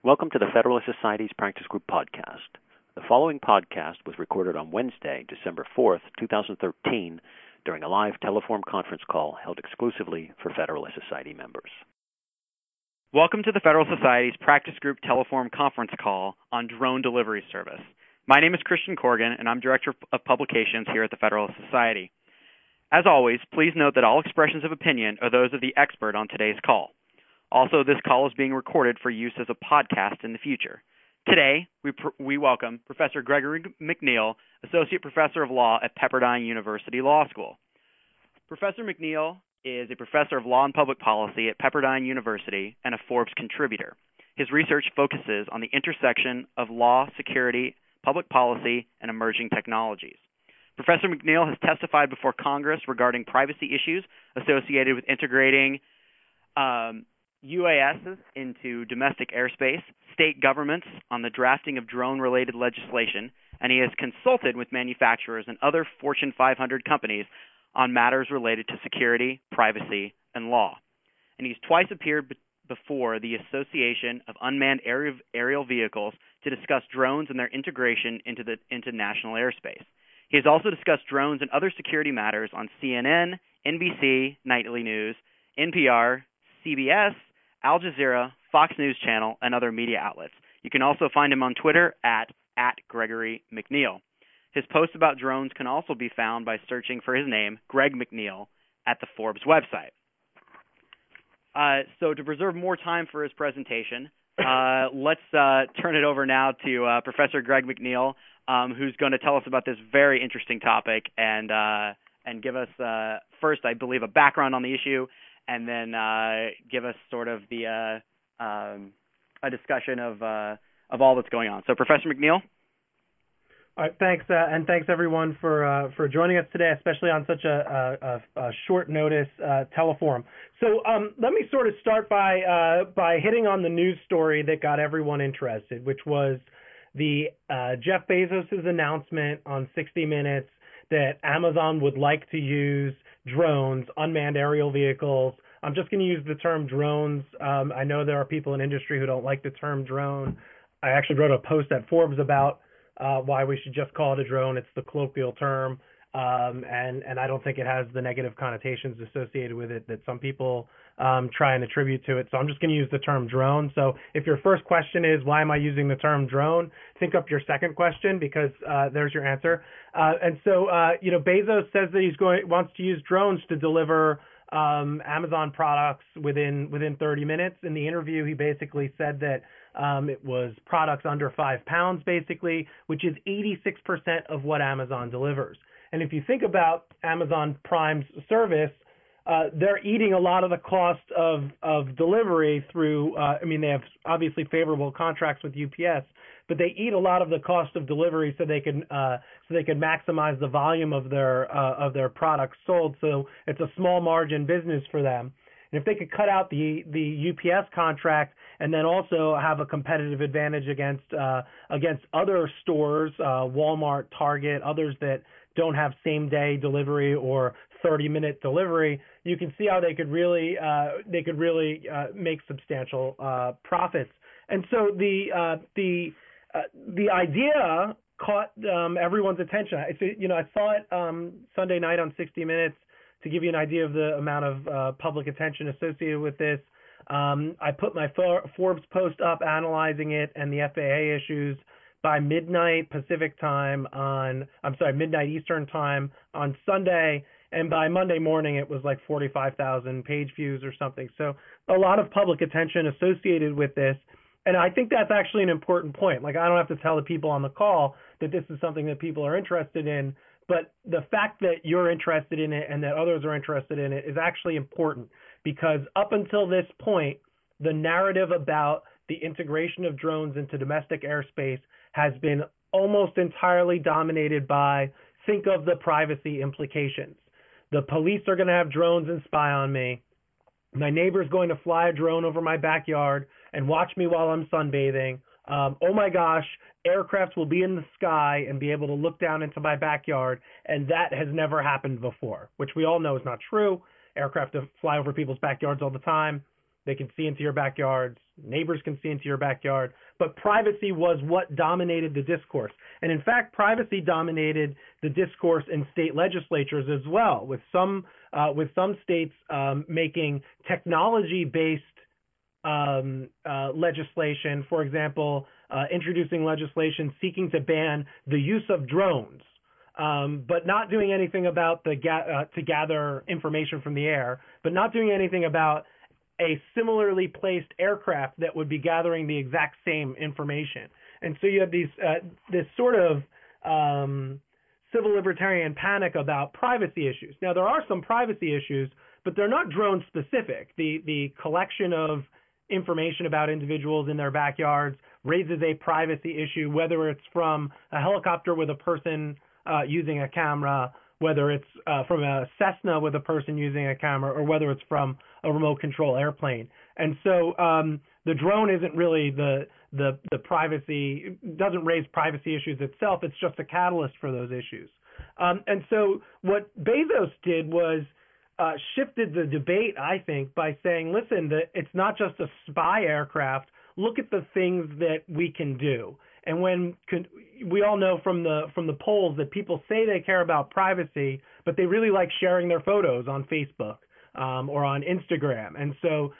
Welcome to the Federalist Society's Practice Group podcast. The following podcast was recorded on Wednesday, December 4th, 2013, during a live Teleform conference call held exclusively for Federalist Society members. Welcome to the Federalist Society's Practice Group Teleform conference call on drone delivery service. My name is Christian Corrigan, and I'm Director of Publications here at the Federalist Society. As always, please note that all expressions of opinion are those of the expert on today's call. Also, this call is being recorded for use as a podcast in the future. Today, we welcome Professor Gregory McNeil, Associate Professor of Law at Pepperdine University Law School. Professor McNeil is a Professor of Law and Public Policy at Pepperdine University and a Forbes contributor. His research focuses on the intersection of law, security, public policy, and emerging technologies. Professor McNeil has testified before Congress regarding privacy issues associated with integrating UASs into domestic airspace, state governments on the drafting of drone-related legislation, and he has consulted with manufacturers and other Fortune 500 companies on matters related to security, privacy, and law. And he's twice appeared before the Association of Unmanned Aerial Vehicles to discuss drones and their integration into national airspace. He has also discussed drones and other security matters on CNN, NBC, Nightly News, NPR, CBS, Al Jazeera, Fox News Channel, and other media outlets. You can also find him on Twitter at Gregory McNeil. His posts about drones can also be found by searching for his name, Greg McNeil, at the Forbes website. So to preserve more time for his presentation, let's turn it over now to Professor Greg McNeil, who's going to tell us about this very interesting topic and give us first, I believe, a background on the issue, and then give us sort of the a discussion of all that's going on. So, Professor McNeil. All right, thanks, and thanks everyone for joining us today, especially on such a short notice teleform. So, let me sort of start by hitting on the news story that got everyone interested, which was the Jeff Bezos' announcement on 60 Minutes that Amazon would like to use drones, unmanned aerial vehicles. I'm just going to use the term drones. I know there are people in industry who don't like the term drone. I actually wrote a post at Forbes about why we should just call it a drone. It's the colloquial term, and I don't think it has the negative connotations associated with it that some people try and attribute to it. So I'm just going to use the term drone. So if your first question is, why am I using the term drone? Think up your second question, because there's your answer. And so, Bezos says that wants to use drones to deliver Amazon products within 30 minutes. In the interview, he basically said that it was products under 5 pounds, basically, which is 86% of what Amazon delivers. And if you think about Amazon Prime's service, they're eating a lot of the cost of delivery through, they have obviously favorable contracts with UPS, but they eat a lot of the cost of delivery so they can maximize the volume of their products sold. So it's a small margin business for them. And if they could cut out the UPS contract and then also have a competitive advantage against other stores, Walmart, Target, others that don't have same-day delivery or 30-minute delivery, you can see how they could really make substantial profits. And so the idea caught everyone's attention. I saw it Sunday night on 60 Minutes to give you an idea of the amount of public attention associated with this. I put my Forbes post up analyzing it and the FAA issues by midnight Pacific time midnight Eastern time on Sunday. And by Monday morning, it was like 45,000 page views or something. So a lot of public attention associated with this. And I think that's actually an important point. Like, I don't have to tell the people on the call that this is something that people are interested in, but the fact that you're interested in it and that others are interested in it is actually important, because up until this point, the narrative about the integration of drones into domestic airspace has been almost entirely dominated by, think of the privacy implications. The police are going to have drones and spy on me. My neighbor's going to fly a drone over my backyard and watch me while I'm sunbathing. Oh my gosh, aircraft will be in the sky and be able to look down into my backyard. And that has never happened before, which we all know is not true. Aircraft fly over people's backyards all the time. They can see into your backyards. Neighbors can see into your backyard. But privacy was what dominated the discourse. And in fact, privacy dominated the discourse in state legislatures as well, with some states making technology-based legislation, for example, introducing legislation seeking to ban the use of drones, but not doing anything about to gather information from the air, but not doing anything about a similarly placed aircraft that would be gathering the exact same information. And so you have this sort of civil libertarian panic about privacy issues. Now, there are some privacy issues, but they're not drone specific. The collection of information about individuals in their backyards raises a privacy issue, whether it's from a helicopter with a person using a camera, whether it's from a Cessna with a person using a camera, or whether it's from a remote control airplane. And so the drone isn't really the privacy, doesn't raise privacy issues itself. It's just a catalyst for those issues. And so what Bezos did was shifted the debate, I think, by saying, listen, it's not just a spy aircraft. Look at the things that we can do. And we all know from the polls that people say they care about privacy, but they really like sharing their photos on Facebook or on Instagram. And so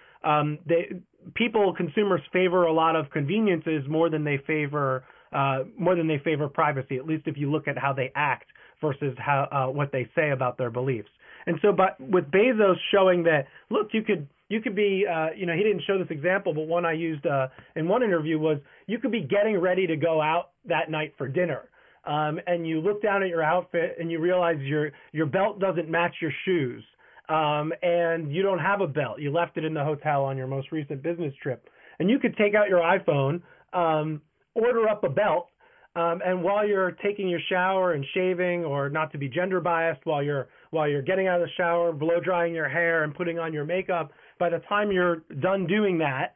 consumers favor a lot of conveniences more than they favor privacy. At least if you look at how they act versus what they say about their beliefs. And so, but with Bezos showing that, look, you could be, he didn't show this example, but one I used in one interview was you could be getting ready to go out that night for dinner. And you look down at your outfit and you realize your belt doesn't match your shoes. And you don't have a belt. You left it in the hotel on your most recent business trip. And you could take out your iPhone, order up a belt, and while you're taking your shower and shaving, or not to be gender biased, while you're getting out of the shower, blow drying your hair and putting on your makeup, by the time you're done doing that,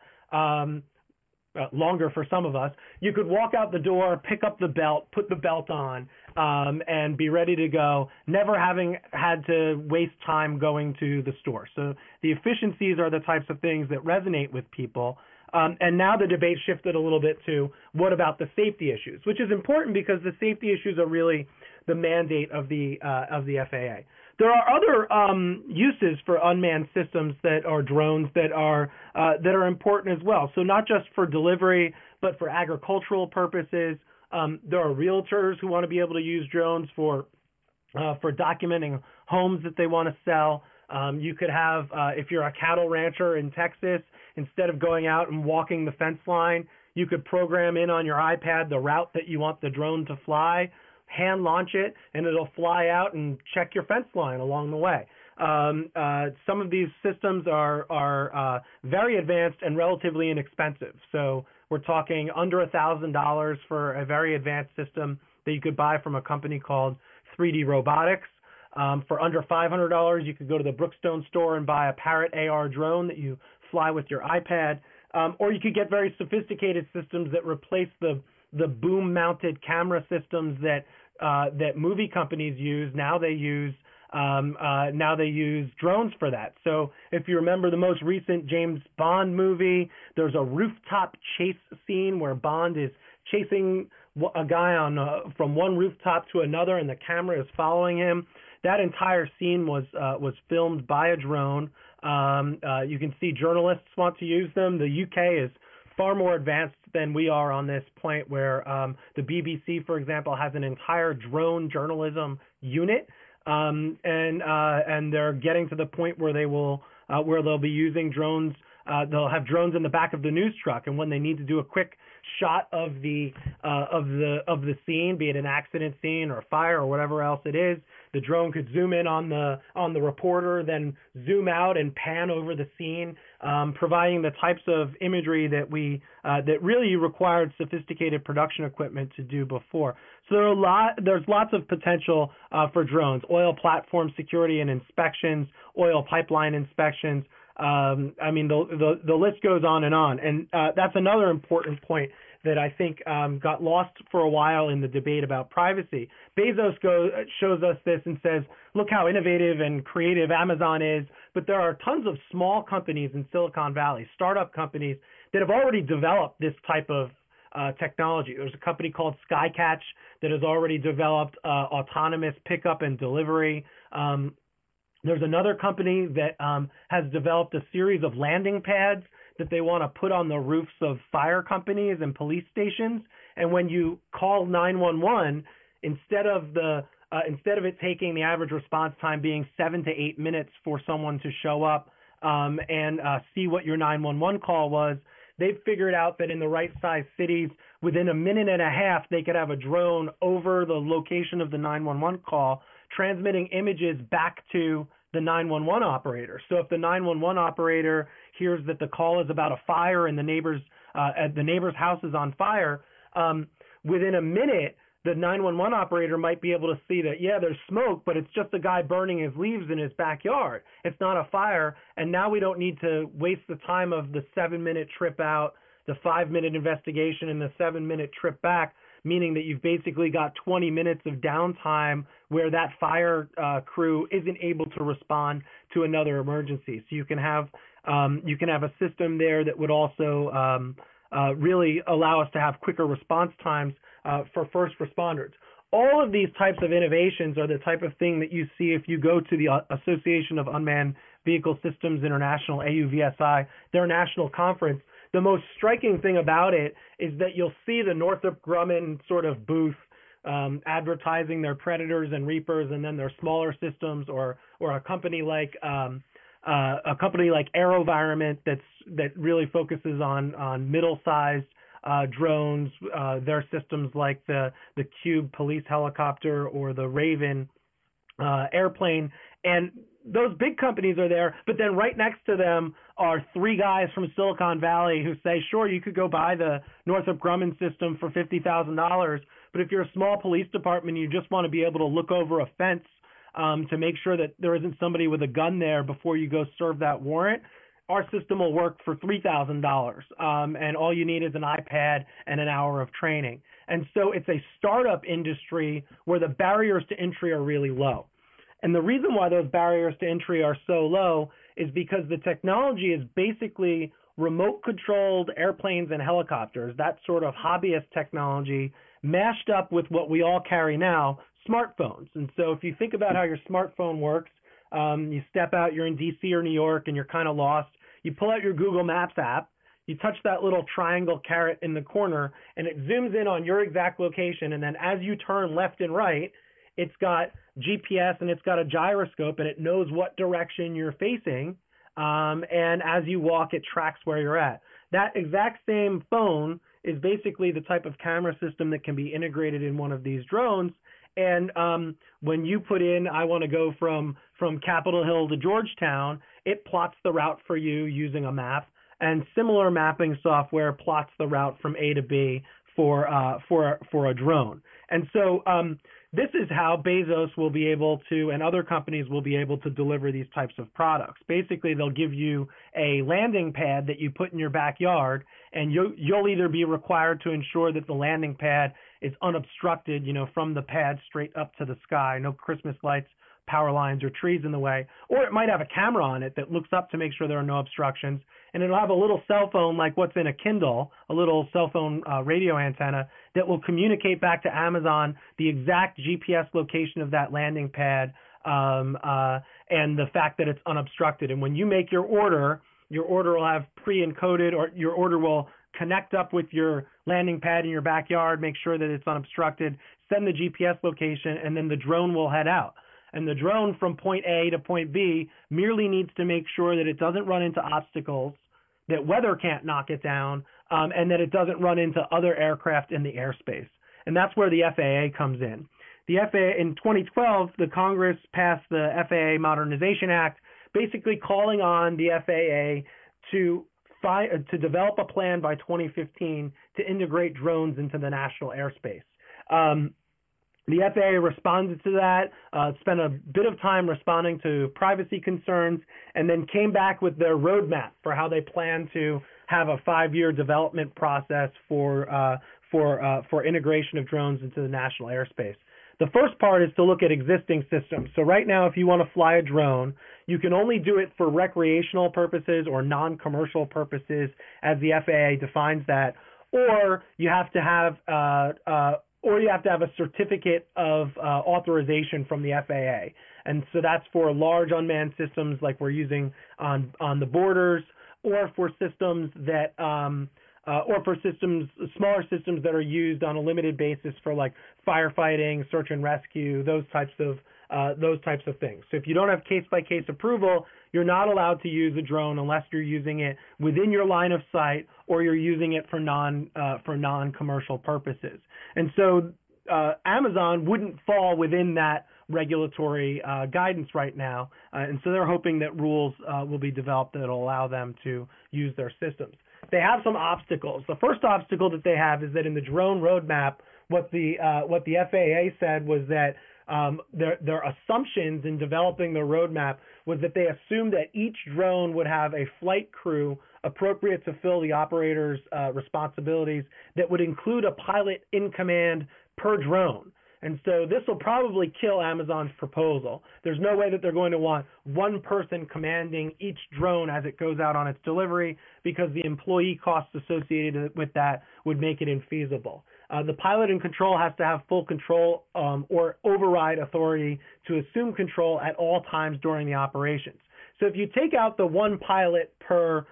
longer for some of us, you could walk out the door, pick up the belt, put the belt on, and be ready to go, never having had to waste time going to the store. So the efficiencies are the types of things that resonate with people. And now the debate shifted a little bit to what about the safety issues, which is important because the safety issues are really the mandate of the FAA. There are other uses for unmanned systems that are drones that are important as well. So not just for delivery, but for agricultural purposes. There are realtors who want to be able to use drones for documenting homes that they want to sell. You could have, if you're a cattle rancher in Texas, instead of going out and walking the fence line, you could program in on your iPad the route that you want the drone to fly, hand launch it, and it'll fly out and check your fence line along the way. Some of these systems are very advanced and relatively inexpensive. So we're talking under $1,000 for a very advanced system that you could buy from a company called 3D Robotics. For under $500, you could go to the Brookstone store and buy a Parrot AR drone that you fly with your iPad, or you could get very sophisticated systems that replace the boom-mounted camera systems that movie companies use. Now they use drones for that. So if you remember the most recent James Bond movie, there's a rooftop chase scene where Bond is chasing a guy from one rooftop to another, and the camera is following him. That entire scene was filmed by a drone. You can see journalists want to use them. The UK is far more advanced than we are on this point, where the BBC, for example, has an entire drone journalism unit, and they're getting to the point where they'll be using drones. They'll have drones in the back of the news truck, and when they need to do a quick shot of the scene, be it an accident scene or a fire or whatever else it is, the drone could zoom in on the reporter, then zoom out and pan over the scene, providing the types of imagery that really required sophisticated production equipment to do before. So there's lots of potential for drones: oil platform security and inspections, oil pipeline inspections. I mean, the list goes on, and that's another important point that I think got lost for a while in the debate about privacy. Bezos shows us this and says, look how innovative and creative Amazon is, but there are tons of small companies in Silicon Valley, startup companies that have already developed this type of technology. There's a company called Skycatch that has already developed autonomous pickup and delivery. There's another company that has developed a series of landing pads that they want to put on the roofs of fire companies and police stations. And when you call 911, instead of it taking the average response time being 7 to 8 minutes for someone to show up and see what your 911 call was, they've figured out that in the right size cities, within a minute and a half, they could have a drone over the location of the 911 call, transmitting images back to the 911 operator. So if the 911 operator hears that the call is about a fire and the neighbor's house is on fire, within a minute, the 911 operator might be able to see that, yeah, there's smoke, but it's just a guy burning his leaves in his backyard. It's not a fire. And now we don't need to waste the time of the 7-minute trip out, the 5-minute investigation, and the 7-minute trip back, meaning that you've basically got 20 minutes of downtime where that fire crew isn't able to respond to another emergency. So you can have a system there that would also really allow us to have quicker response times for first responders. All of these types of innovations are the type of thing that you see if you go to the Association of Unmanned Vehicle Systems International, AUVSI, their national conference. The most striking thing about it is that you'll see the Northrop Grumman sort of booth advertising their Predators and Reapers, and then their smaller systems, or a company like AeroVironment that really focuses on middle-sized drones. Their systems like the Cube police helicopter or the Raven airplane, and those big companies are there, but then right next to them are 3 guys from Silicon Valley who say, sure, you could go buy the Northrop Grumman system for $50,000, but if you're a small police department and you just want to be able to look over a fence to make sure that there isn't somebody with a gun there before you go serve that warrant, our system will work for $3,000, and all you need is an iPad and an hour of training. And so it's a startup industry where the barriers to entry are really low. And the reason why those barriers to entry are so low is because the technology is basically remote-controlled airplanes and helicopters, that sort of hobbyist technology, mashed up with what we all carry now, smartphones. And so if you think about how your smartphone works, you step out, you're in D.C. or New York, and you're kind of lost. You pull out your Google Maps app, you touch that little triangle caret in the corner, and it zooms in on your exact location. And then as you turn left and right, it's got GPS and it's got a gyroscope, and it knows what direction you're facing. And as you walk, it tracks where you're at. That exact same phone is basically the type of camera system that can be integrated in one of these drones. And when you put in, I want to go from Capitol Hill to Georgetown, it plots the route for you using a map. And similar mapping software plots the route from A to B for a drone. And so this is how Bezos will be able to, and other companies will be able to deliver these types of products. Basically, they'll give you a landing pad that you put in your backyard, and you'll either be required to ensure that the landing pad is unobstructed, from the pad straight up to the sky, no Christmas lights, power lines, or trees in the way. Or it might have a camera on it that looks up to make sure there are no obstructions, and it'll have a little cell phone like what's in a Kindle, a little cell phone radio antenna that will communicate back to Amazon the exact GPS location of that landing pad and the fact that it's unobstructed. And when you make your order will have pre-encoded, or your order will connect up with your landing pad in your backyard, make sure that it's unobstructed, send the GPS location, and then the drone will head out. And the drone from point A to point B merely needs to make sure that it doesn't run into obstacles, that weather can't knock it down, and that it doesn't run into other aircraft in the airspace. And that's where the FAA comes in. The FAA, in 2012, the Congress passed the FAA Modernization Act, basically calling on the FAA to develop a plan by 2015 to integrate drones into the national airspace. The FAA responded to that, spent a bit of time responding to privacy concerns, and then came back with their roadmap for how they plan to have a 5-year development process for integration of drones into the national airspace. The first part is to look at existing systems. So right now, if you want to fly a drone, you can only do it for recreational purposes or non-commercial purposes, as the FAA defines that, or you have to have a certificate of authorization from the FAA. And so that's for large unmanned systems like we're using on the borders, or for systems that smaller systems that are used on a limited basis for like firefighting, search and rescue, those types of things. So if you don't have case-by-case approval, you're not allowed to use a drone unless you're using it within your line of sight or you're using it for non-commercial purposes. And so Amazon wouldn't fall within that regulatory guidance right now, and so they're hoping that rules will be developed that will allow them to use their systems. They have some obstacles. The first obstacle that they have is that in the drone roadmap, what the FAA said was that their assumptions in developing the roadmap was that they assumed that each drone would have a flight crew appropriate to fill the operator's responsibilities that would include a pilot in command per drone. And so this will probably kill Amazon's proposal. There's no way that they're going to want one person commanding each drone as it goes out on its delivery, because the employee costs associated with that would make it infeasible. The pilot in control has to have full control or override authority to assume control at all times during the operations. So if you take out the one pilot per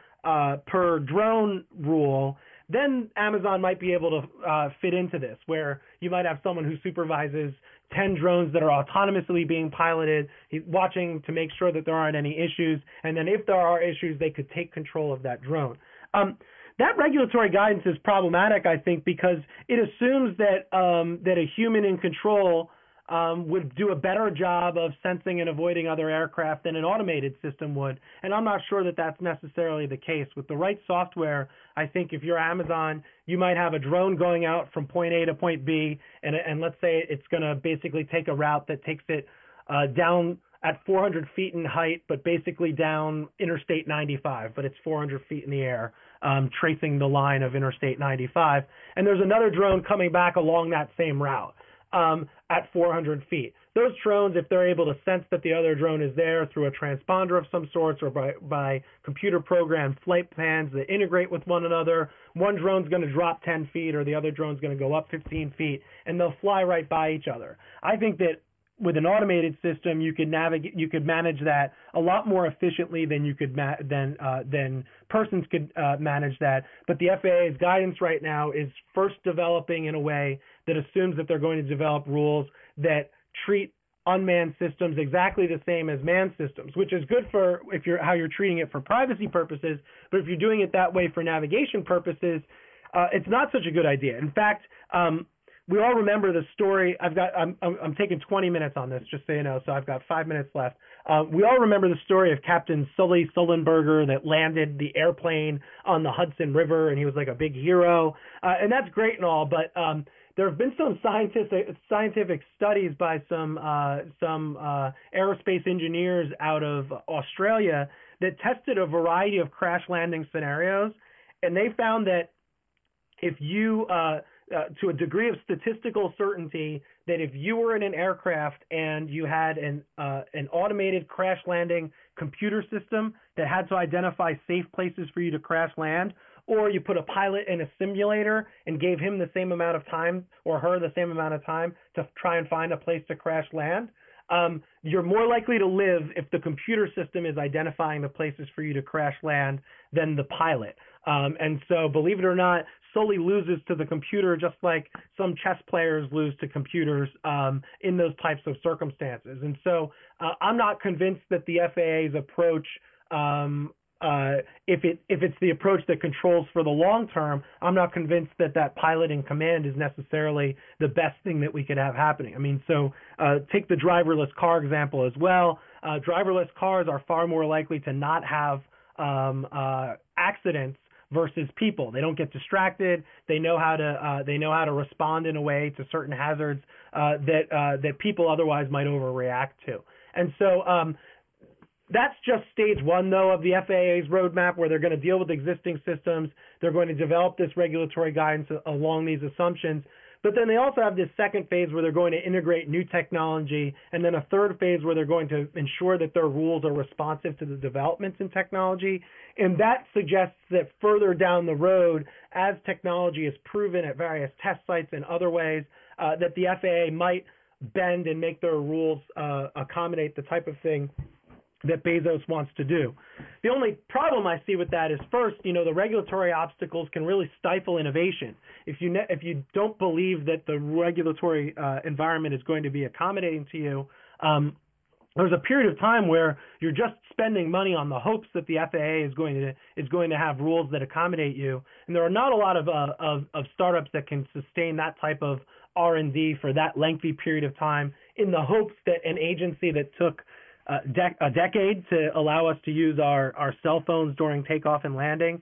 drone rule, then Amazon might be able to fit into this, where you might have someone who supervises 10 drones that are autonomously being piloted, watching to make sure that there aren't any issues, and then if there are issues, they could take control of that drone. That regulatory guidance is problematic, I think, because it assumes that a human in control would do a better job of sensing and avoiding other aircraft than an automated system would. And I'm not sure that that's necessarily the case. With the right software, I think if you're Amazon, you might have a drone going out from point A to point B, and let's say it's going to basically take a route that takes it down at 400 feet in height, but basically down Interstate 95, but it's 400 feet in the air, tracing the line of Interstate 95. And there's another drone coming back along that same route at 400 feet. Those drones, if they're able to sense that the other drone is there through a transponder of some sorts or by computer programmed flight plans that integrate with one another, one drone's going to drop 10 feet or the other drone's going to go up 15 feet, and they'll fly right by each other. I think that with an automated system, you could manage that a lot more efficiently than you could than persons could manage that. But the FAA's guidance right now is first developing in a way that assumes that they're going to develop rules that treat unmanned systems exactly the same as manned systems, which is good for how you're treating it for privacy purposes. But if you're doing it that way for navigation purposes, it's not such a good idea. In fact, we all remember the story. I'm taking 20 minutes on this, just so you know, so I've got 5 minutes left. We all remember the story of Captain Sully Sullenberger that landed the airplane on the Hudson River, and he was like a big hero. And that's great and all, but there have been some scientific studies by some aerospace engineers out of Australia that tested a variety of crash landing scenarios, and they found that if you to a degree of statistical certainty, that if you were in an aircraft and you had an automated crash landing computer system that had to identify safe places for you to crash land, or you put a pilot in a simulator and gave him the same amount of time or her the same amount of time to try and find a place to crash land, you're more likely to live if the computer system is identifying the places for you to crash land than the pilot. And so, believe it or not, Sully loses to the computer just like some chess players lose to computers in those types of circumstances. And so I'm not convinced that the FAA's approach, if it's the approach that controls for the long term, I'm not convinced that pilot in command is necessarily the best thing that we could have happening. I mean, so take the driverless car example as well. Driverless cars are far more likely to not have accidents versus people. They don't get distracted. They know how to respond in a way to certain hazards that people otherwise might overreact to. And so that's just stage one, though, of the FAA's roadmap, where they're going to deal with existing systems. They're going to develop this regulatory guidance along these assumptions. But then they also have this second phase where they're going to integrate new technology, and then a third phase where they're going to ensure that their rules are responsive to the developments in technology. And that suggests that further down the road, as technology is proven at various test sites and other ways, that the FAA might bend and make their rules accommodate the type of thing that Bezos wants to do. The only problem I see with that is, first, the regulatory obstacles can really stifle innovation. If you don't believe that the regulatory environment is going to be accommodating to you, there's a period of time where you're just spending money on the hopes that the FAA is going to have rules that accommodate you, and there are not a lot of startups that can sustain that type of R&D for that lengthy period of time in the hopes that an agency that took a decade to allow us to use our cell phones during takeoff and landing,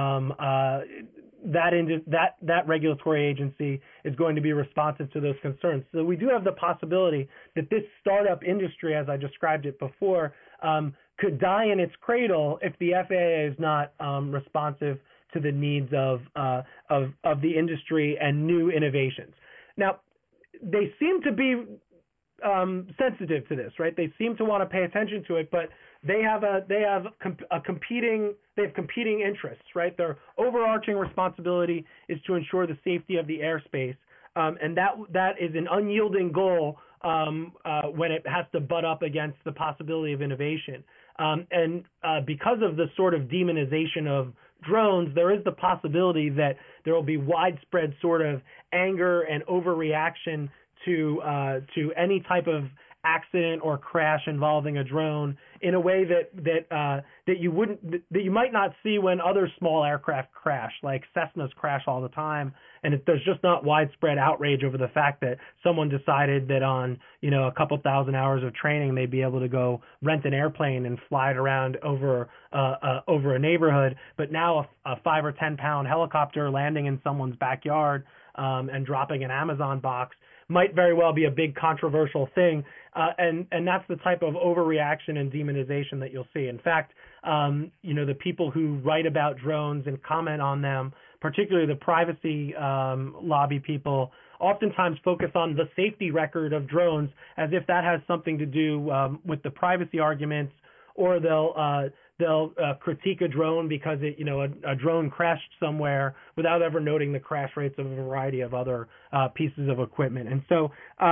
that regulatory agency is going to be responsive to those concerns. So we do have the possibility that this startup industry, as I described it before, could die in its cradle if the FAA is not responsive to the needs of the industry and new innovations. Now, they seem to be sensitive to this, right? They seem to want to pay attention to it, but they have competing interests, right? Their overarching responsibility is to ensure the safety of the airspace, and that is an unyielding goal when it has to butt up against the possibility of innovation. And because of the sort of demonization of drones, there is the possibility that there will be widespread sort of anger and overreaction to any type of accident or crash involving a drone in a way that you might not see when other small aircraft crash, like Cessnas crash all the time, and there's just not widespread outrage over the fact that someone decided that on a couple thousand hours of training they'd be able to go rent an airplane and fly it around over a neighborhood, but now a 5 or 10 pound helicopter landing in someone's backyard and dropping an Amazon box might very well be a big controversial thing, and that's the type of overreaction and demonization that you'll see. In fact, the people who write about drones and comment on them, particularly the privacy lobby people, oftentimes focus on the safety record of drones as if that has something to do with the privacy arguments, or they'll critique a drone because a drone crashed somewhere without ever noting the crash rates of a variety of other pieces of equipment. And so,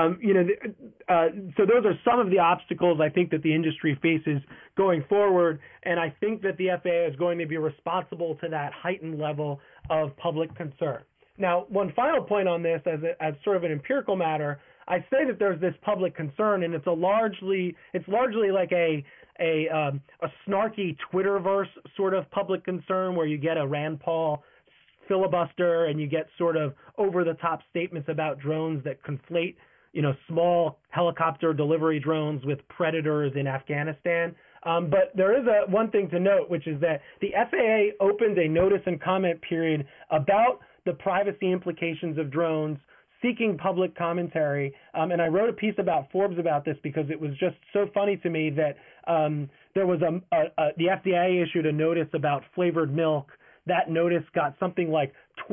so those are some of the obstacles I think that the industry faces going forward. And I think that the FAA is going to be responsible to that heightened level of public concern. Now, one final point on this, as sort of an empirical matter, I say that there's this public concern, and it's largely like a snarky Twitterverse sort of public concern where you get a Rand Paul filibuster and you get sort of over-the-top statements about drones that conflate, small helicopter delivery drones with predators in Afghanistan. But there is one thing to note, which is that the FAA opened a notice and comment period about the privacy implications of drones, seeking public commentary, and I wrote a piece about Forbes about this because it was just so funny to me that there was the FDA issued a notice about flavored milk. That notice got something like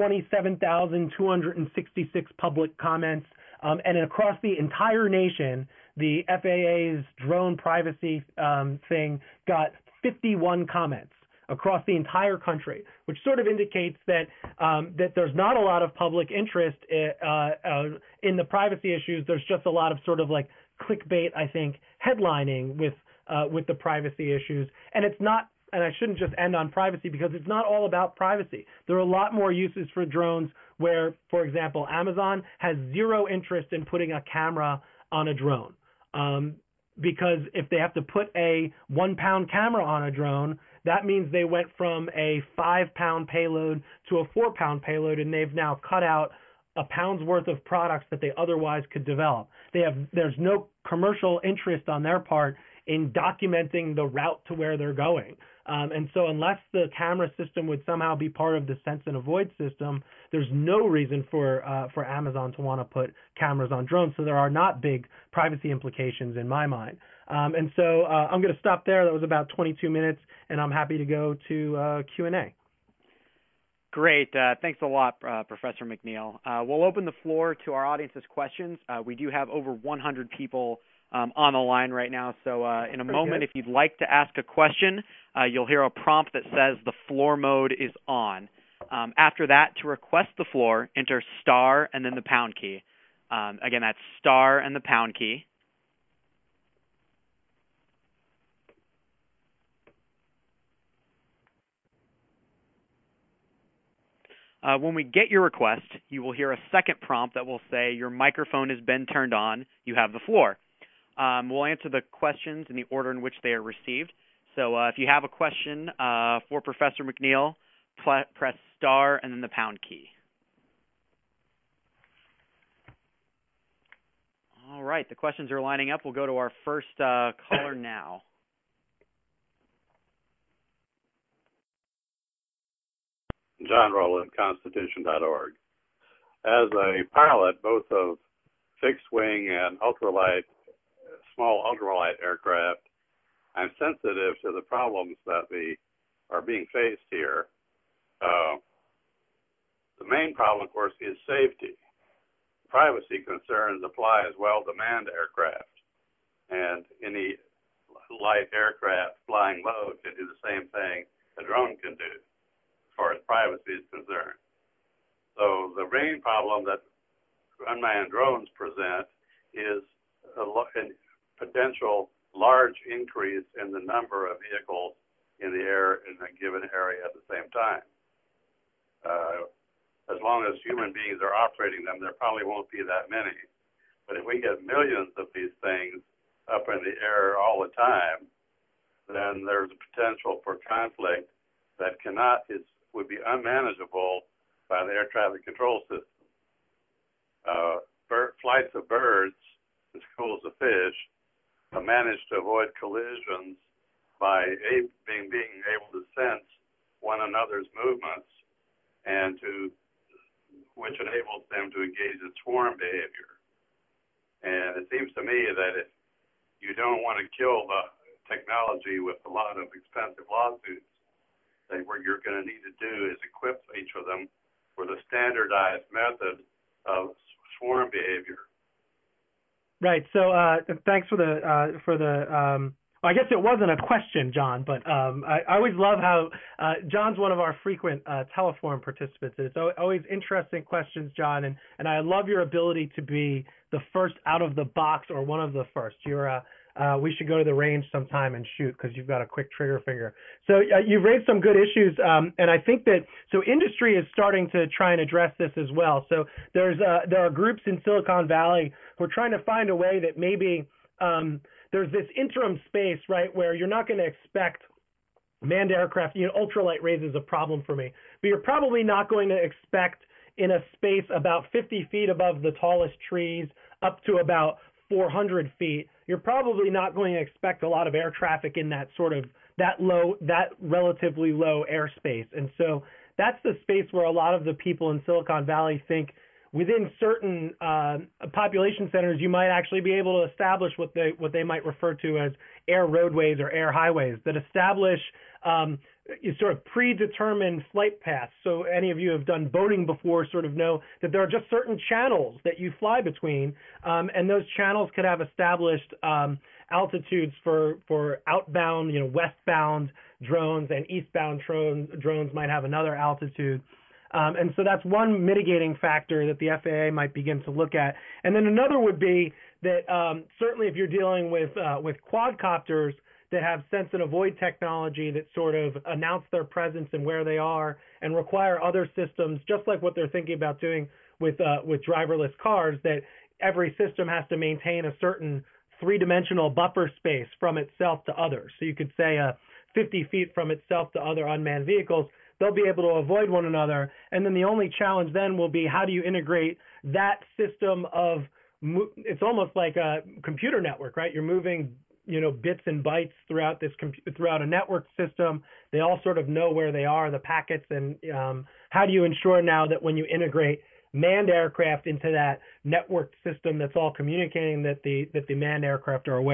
27,266 public comments, and across the entire nation, the FAA's drone privacy thing got 51 comments across the entire country, which sort of indicates that that there's not a lot of public interest in the privacy issues. There's just a lot of sort of like clickbait, I think, headlining with the privacy issues. And it's not, and I shouldn't just end on privacy because it's not all about privacy. There are a lot more uses for drones where, for example, Amazon has zero interest in putting a camera on a drone. Because if they have to put a 1 pound camera on a drone, that means they went from a 5 pound payload to a 4 pound payload, and they've now cut out a pound's worth of products that they otherwise could develop. There's no commercial interest on their part in documenting the route to where they're going. And so unless the camera system would somehow be part of the sense and avoid system, there's no reason for Amazon to want to put cameras on drones. So there are not big privacy implications in my mind. And so I'm going to stop there. That was about 22 minutes, and I'm happy to go to Q&A. Great. Thanks a lot, Professor McNeil. We'll open the floor to our audience's questions. We do have over 100 people on the line right now, so in a moment, if you'd like to ask a question, you'll hear a prompt that says the floor mode is on. After that, to request the floor, enter star and then the pound key. Again, that's star and the pound key. When we get your request, you will hear a second prompt that will say your microphone has been turned on. You have the floor. We'll answer the questions in the order in which they are received. So if you have a question for Professor McNeil, press star and then the pound key. All right, the questions are lining up. We'll go to our first caller now. John Rowland, Constitution.org. As a pilot, both of fixed-wing and small ultralight aircraft, I'm sensitive to the problems that are being faced here. The main problem, of course, is safety. Privacy concerns apply as well to manned aircraft, and any light aircraft flying low can do the same thing a drone can do, as far as privacy is concerned. So the main problem that unmanned drones present is a potential large increase in the number of vehicles in the air in a given area at the same time. As long as human beings are operating them, there probably won't be that many. But if we get millions of these things up in the air all the time, then there's a potential for conflict that would be unmanageable by the air traffic control system. Flights of birds and schools of fish have managed to avoid collisions by being able to sense one another's movements, and which enables them to engage in swarm behavior. And it seems to me that if you don't want to kill the technology with a lot of expensive lawsuits, that what you're going to need to do is equip each of them with a standardized method of swarm behavior. Right. So thanks for the I guess it wasn't a question, John, but I always love how John's one of our frequent Teleform participants. It's always interesting questions, John, and I love your ability to be the first out of the box or one of the first. We should go to the range sometime and shoot because you've got a quick trigger finger. So you've raised some good issues, and I think that industry is starting to try and address this as well. So there are groups in Silicon Valley who are trying to find a way that maybe there's this interim space, right, where you're not going to expect manned aircraft. Ultralight raises a problem for me, but you're probably not going to expect in a space about 50 feet above the tallest trees up to about 400 feet. You're probably not going to expect a lot of air traffic in that that relatively low airspace. And so that's the space where a lot of the people in Silicon Valley think within certain population centers, you might actually be able to establish what they might refer to as air roadways or air highways that establish sort of predetermined flight paths. So any of you who have done boating before sort of know that there are just certain channels that you fly between, and those channels could have established altitudes for outbound, westbound drones, and eastbound drones might have another altitude. And so that's one mitigating factor that the FAA might begin to look at. And then another would be that certainly if you're dealing with quadcopters that have sense and avoid technology that sort of announce their presence and where they are and require other systems, just like what they're thinking about doing with driverless cars, that every system has to maintain a certain three-dimensional buffer space from itself to others. So you could say 50 feet from itself to other unmanned vehicles. They'll be able to avoid one another. And then the only challenge then will be how do you integrate that system of, it's almost like a computer network, right? You're moving, bits and bytes throughout throughout a network system. They all sort of know where they are, the packets. And how do you ensure now that when you integrate manned aircraft into that networked system that's all communicating that the manned aircraft are aware?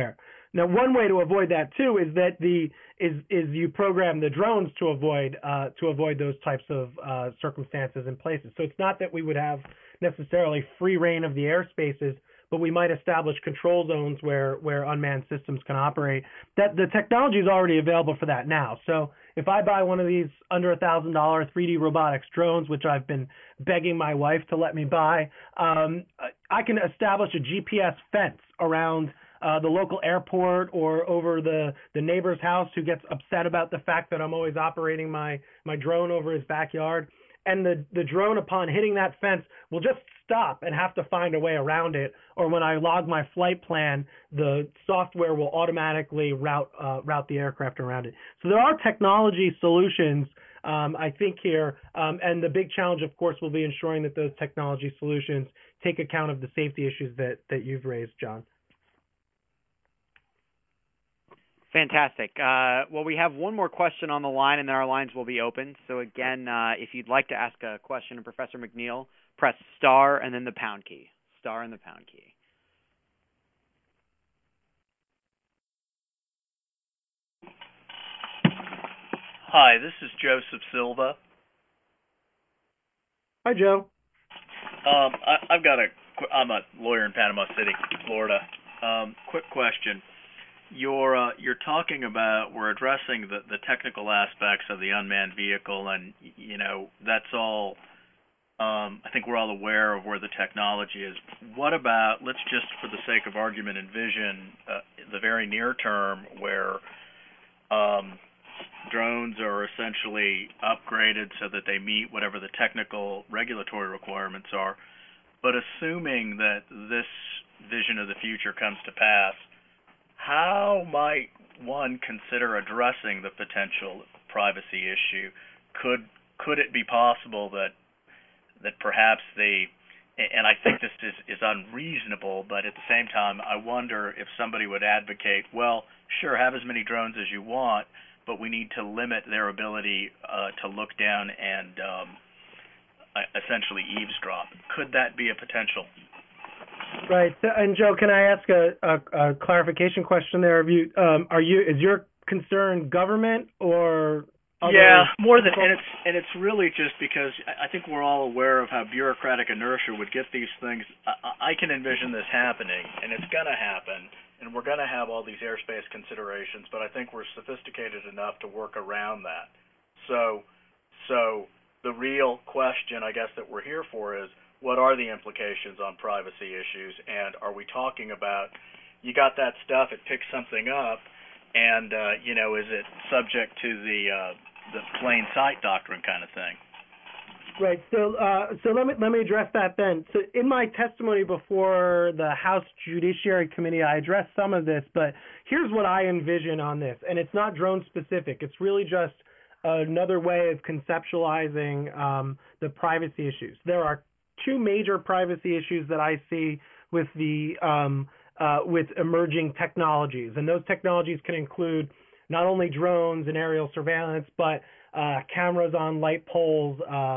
Now, one way to avoid that too is that you program the drones to avoid those types of circumstances and places. So it's not that we would have necessarily free reign of the airspaces, but we might establish control zones where unmanned systems can operate. That the technology is already available for that now. So if I buy one of these under $1,000 3D robotics drones, which I've been begging my wife to let me buy, I can establish a GPS fence around the local airport or over the neighbor's house who gets upset about the fact that I'm always operating my drone over his backyard. And the drone, upon hitting that fence, will just stop and have to find a way around it. Or when I log my flight plan, the software will automatically route the aircraft around it. So there are technology solutions, I think, here. And the big challenge, of course, will be ensuring that those technology solutions take account of the safety issues that you've raised, John. Fantastic. Well, we have one more question on the line, and then our lines will be open. So again, if you'd like to ask a question to Professor McNeil, press star and then the pound key. Star and the pound key. Hi, this is Joseph Silva. Hi, Joe. I'm a lawyer in Panama City, Florida. Quick question. You're talking about, we're addressing the technical aspects of the unmanned vehicle, and that's all. I think we're all aware of where the technology is. What about, let's just, for the sake of argument, envision the very near term where drones are essentially upgraded so that they meet whatever the technical regulatory requirements are. But assuming that this vision of the future comes to pass, how might one consider addressing the potential privacy issue? Could it be possible that perhaps and I think this is unreasonable, but at the same time, I wonder if somebody would advocate, well, sure, have as many drones as you want, but we need to limit their ability to look down and essentially eavesdrop. Could that be a potential? Right. And Joe, can I ask a clarification question there? Is your concern government or other? Yeah, more than, and it's really just because I think we're all aware of how bureaucratic inertia would get these things. I can envision this happening, and it's going to happen, and we're going to have all these airspace considerations, but I think we're sophisticated enough to work around that. So the real question, I guess, that we're here for is, what are the implications on privacy issues, and are we talking about, you got that stuff, it picks something up, and is it subject to the plain sight doctrine kind of thing? Right. So let me address that then. So in my testimony before the House Judiciary Committee, I addressed some of this, but here's what I envision on this, and it's not drone specific. It's really just another way of conceptualizing the privacy issues. There are two major privacy issues that I see with with emerging technologies, and those technologies can include not only drones and aerial surveillance, but cameras on light poles,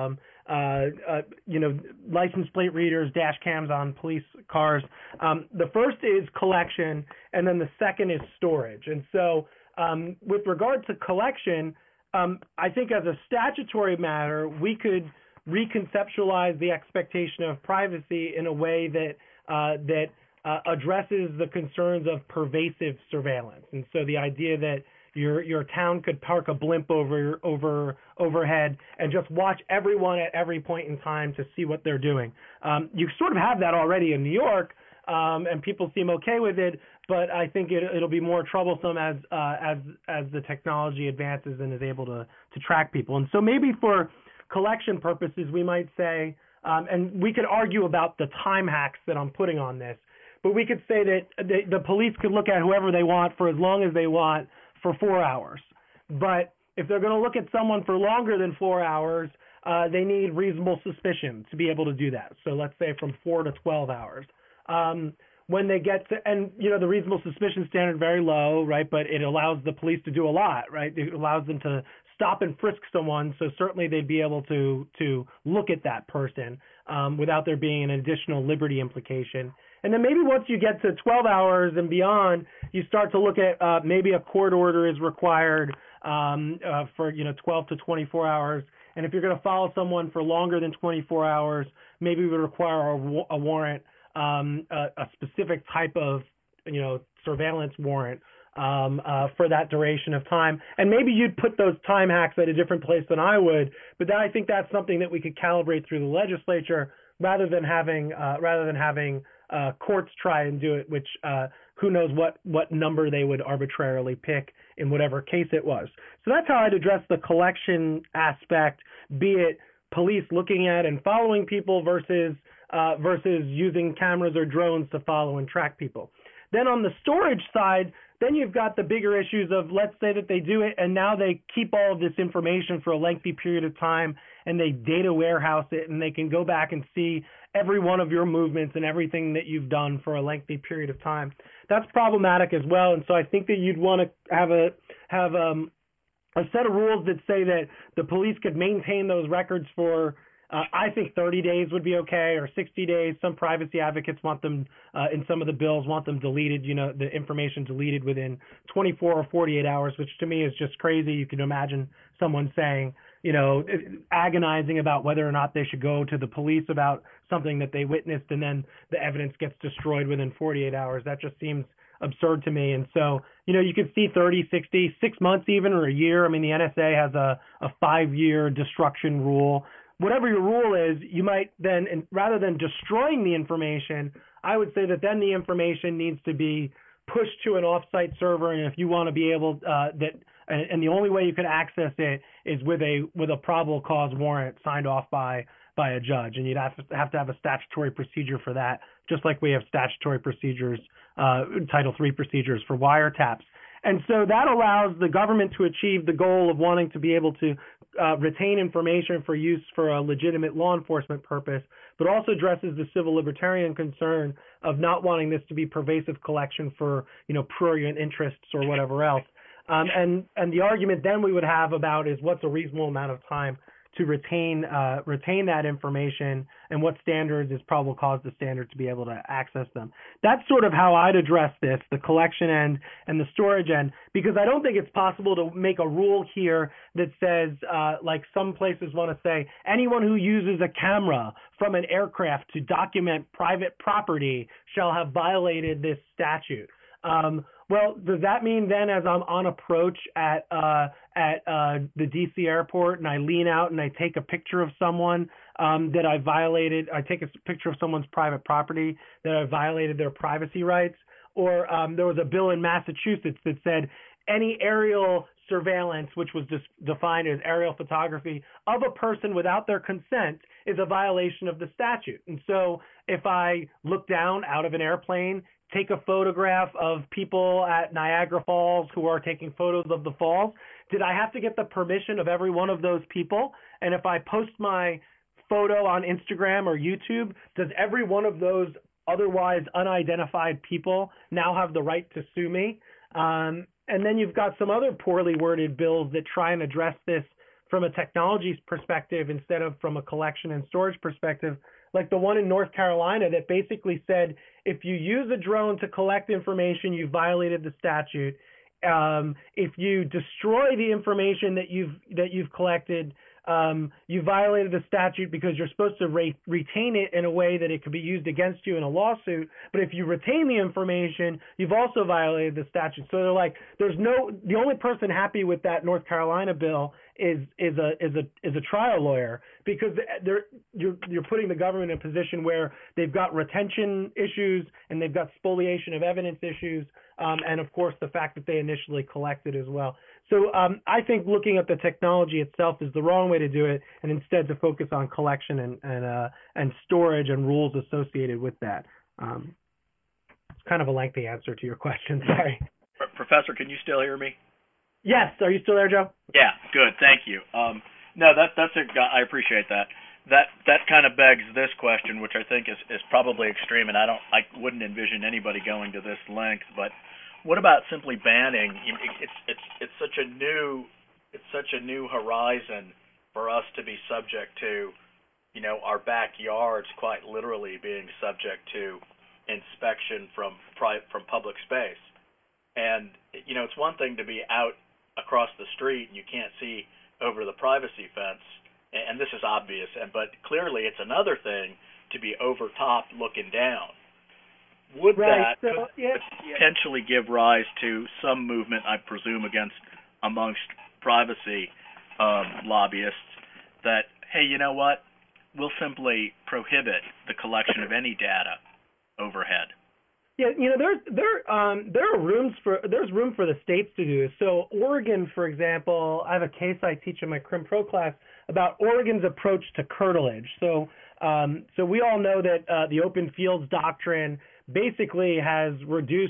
license plate readers, dash cams on police cars. The first is collection, and then the second is storage. And so, with regard to collection, I think as a statutory matter, we could reconceptualize the expectation of privacy in a way that addresses the concerns of pervasive surveillance. And so the idea that your town could park a blimp overhead and just watch everyone at every point in time to see what they're doing. You sort of have that already in New York, and people seem okay with it, but I think it'll be more troublesome as the technology advances and is able to track people. And so maybe for collection purposes, we might say, and we could argue about the time hacks that I'm putting on this, but we could say that the police could look at whoever they want for as long as they want for 4 hours. But if they're going to look at someone for longer than 4 hours, they need reasonable suspicion to be able to do that. So let's say from 4 to 12 hours. When they get to, and the reasonable suspicion standard very low, right? But it allows the police to do a lot, right? It allows them to stop and frisk someone, so certainly they'd be able to look at that person without there being an additional liberty implication. And then maybe once you get to 12 hours and beyond, you start to look at maybe a court order is required for 12 to 24 hours. And if you're going to follow someone for longer than 24 hours, maybe we would require a warrant, a specific type of surveillance warrant for that duration of time. And maybe you'd put those time hacks at a different place than I would, but I think that's something that we could calibrate through the legislature rather than having courts try and do it, which who knows what number they would arbitrarily pick in whatever case it was. So that's how I'd address the collection aspect, be it police looking at and following people versus using cameras or drones to follow and track people. Then on the storage side, then you've got the bigger issues of, let's say that they do it and now they keep all of this information for a lengthy period of time and they data warehouse it and they can go back and see every one of your movements and everything that you've done for a lengthy period of time. That's problematic as well. And so I think that you'd want to have a set of rules that say that the police could maintain those records for I think 30 days would be okay, or 60 days. Some privacy advocates want them, in some of the bills, want them deleted, the information deleted within 24 or 48 hours, which to me is just crazy. You can imagine someone saying, agonizing about whether or not they should go to the police about something that they witnessed, and then the evidence gets destroyed within 48 hours. That just seems absurd to me. And so, you could see 30, 60, 6 months even, or a year. I mean, the NSA has a 5-year destruction rule. Whatever your rule is, you might then, rather than destroying the information, I would say that then the information needs to be pushed to an off-site server, and if you want to be able and the only way you can access it is with a probable cause warrant signed off by a judge, and you'd have to have a statutory procedure for that, just like we have statutory procedures, Title III procedures for wiretaps. And so that allows the government to achieve the goal of wanting to be able to retain information for use for a legitimate law enforcement purpose, but also addresses the civil libertarian concern of not wanting this to be pervasive collection for, prurient interests or whatever else. And the argument then we would have about is what's a reasonable amount of time to retain that information, and what standards is probable cause the standard to be able to access them. That's sort of how I'd address this, the collection end and the storage end, because I don't think it's possible to make a rule here that says, like some places want to say, anyone who uses a camera from an aircraft to document private property shall have violated this statute. Well, does that mean then, as I'm on approach at the DC airport and I lean out and I take a picture of someone that I violated, I take a picture of someone's private property that I violated their privacy rights? Or there was a bill in Massachusetts that said any aerial surveillance, which was defined as aerial photography of a person without their consent, is a violation of the statute. And so if I look down out of an airplane, take a photograph of people at Niagara Falls who are taking photos of the falls, did I have to get the permission of every one of those people? And if I post my photo on Instagram or YouTube, does every one of those otherwise unidentified people now have the right to sue me? And then you've got some other poorly worded bills that try and address this from a technology perspective instead of from a collection and storage perspective, like the one in North Carolina that basically said, if you use a drone to collect information, you violated the statute. If you destroy the information that you've collected, you violated the statute because you're supposed to retain it in a way that it could be used against you in a lawsuit. But if you retain the information, you've also violated the statute. So they're like, the only person happy with that North Carolina bill is a trial lawyer, because you're putting the government in a position where they've got retention issues and they've got spoliation of evidence issues, and of course the fact that they initially collected as well. So I think looking at the technology itself is the wrong way to do it, and instead to focus on collection and storage and rules associated with that. It's kind of a lengthy answer to your question. Sorry. Professor, can you still hear me? Yes. Are you still there, Joe? Yeah. Good. Thank you. No, I appreciate that. That kind of begs this question, which I think is probably extreme, and I wouldn't envision anybody going to this length. But what about simply banning? It's such a new horizon for us to be subject to, our backyards quite literally being subject to inspection from public space. And it's one thing to be out across the street and you can't see over the privacy fence, and this is obvious, but clearly it's another thing to be over top looking down. Would that potentially give rise to some movement, I presume, amongst privacy lobbyists that, hey, you know what, we'll simply prohibit the collection of any data overhead? Yeah, there's room for the states to do this. So Oregon, for example, I have a case I teach in my Crim Pro class about Oregon's approach to curtilage. So we all know that the open fields doctrine basically has reduced.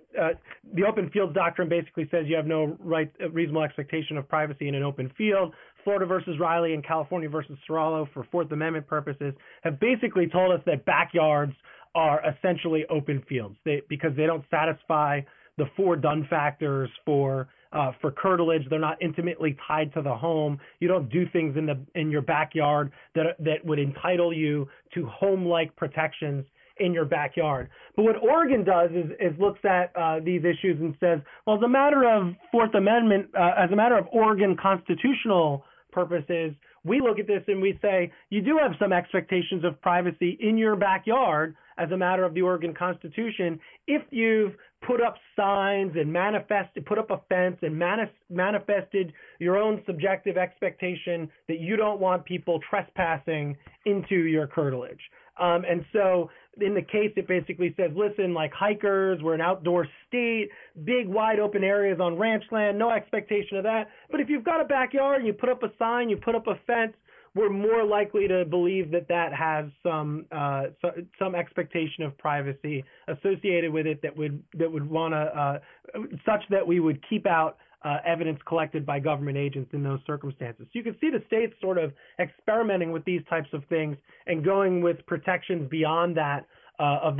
The open fields doctrine basically says you have no reasonable expectation of privacy in an open field. Florida versus Riley and California versus Serralo, for Fourth Amendment purposes, have basically told us that backyards are essentially open fields because they don't satisfy the 4 done factors for curtilage. They're not intimately tied to the home. You don't do things in your backyard that would entitle you to home-like protections in your backyard. But what Oregon does is looks at these issues and says, well, as a matter of Fourth Amendment, as a matter of Oregon constitutional purposes, we look at this and we say, you do have some expectations of privacy in your backyard as a matter of the Oregon Constitution if you've put up signs and put up a fence and manifested your own subjective expectation that you don't want people trespassing into your curtilage. And so in the case, it basically says, listen, like hikers, we're an outdoor state, big wide open areas on ranch land, no expectation of that. But if you've got a backyard and you put up a sign, you put up a fence, we're more likely to believe that has some expectation of privacy associated with it that would want to such that we would keep out evidence collected by government agents in those circumstances. So you can see the states sort of experimenting with these types of things and going with protections beyond that of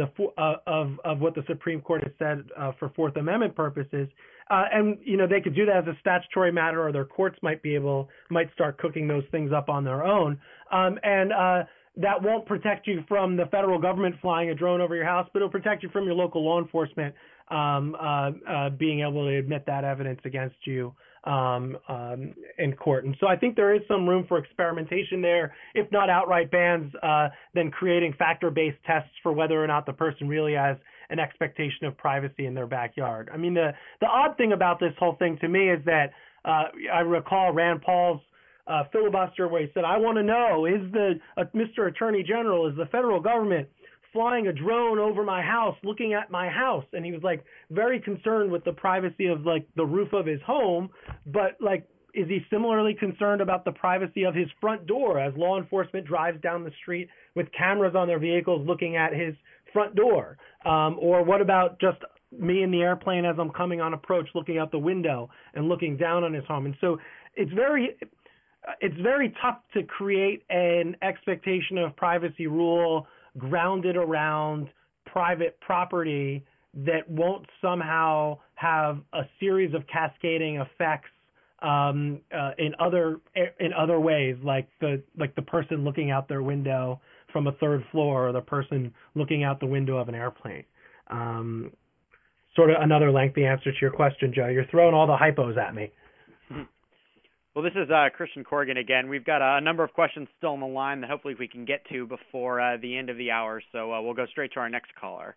what the Supreme Court has said for Fourth Amendment purposes. And they could do that as a statutory matter, or their courts might start cooking those things up on their own. And that won't protect you from the federal government flying a drone over your house, but it'll protect you from your local law enforcement being able to admit that evidence against you in court. And so I think there is some room for experimentation there, if not outright bans, then creating factor-based tests for whether or not the person really has an expectation of privacy in their backyard. I mean, the odd thing about this whole thing to me is that I recall Rand Paul's filibuster where he said, I want to know, Mr. Attorney General, is the federal government flying a drone over my house, looking at my house? And he was like very concerned with the privacy of like the roof of his home, but like, is he similarly concerned about the privacy of his front door as law enforcement drives down the street with cameras on their vehicles looking at his front door? Or what about just me in the airplane as I'm coming on approach, looking out the window and looking down on his home? And so it's very tough to create an expectation of privacy rule grounded around private property that won't somehow have a series of cascading effects in other ways, like the person looking out their window from a third floor, or the person looking out the window of an airplane. Sort of another lengthy answer to your question, Joe. You're throwing all the hypos at me. Well, this is Christian Corrigan again. We've got a number of questions still on the line that hopefully we can get to before the end of the hour, so we'll go straight to our next caller.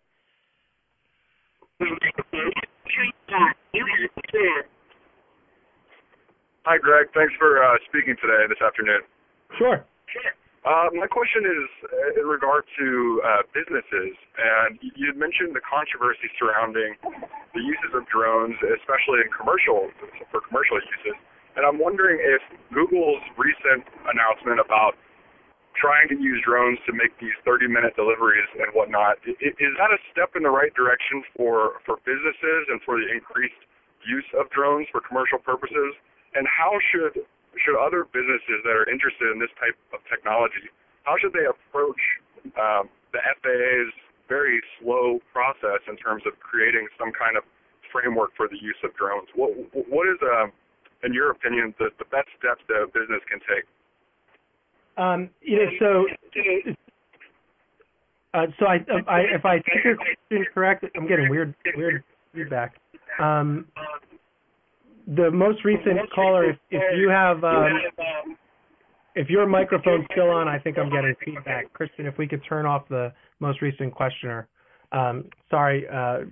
Hi, Greg. Thanks for speaking today this afternoon. Sure. My question is in regard to businesses, and you had mentioned the controversy surrounding the uses of drones, especially for commercial uses. And I'm wondering if Google's recent announcement about trying to use drones to make these 30-minute deliveries and whatnot, is that a step in the right direction for businesses and for the increased use of drones for commercial purposes? And how should other businesses that are interested in this type of technology, how should they approach the FAA's very slow process in terms of creating some kind of framework for the use of drones? What is in your opinion, the best steps that a business can take? So if I take your question correct, I'm getting weird feedback. The most recent caller, if you have, if your microphone's still on, I think I'm getting feedback. Kristen, if we could turn off the most recent questioner. Sorry.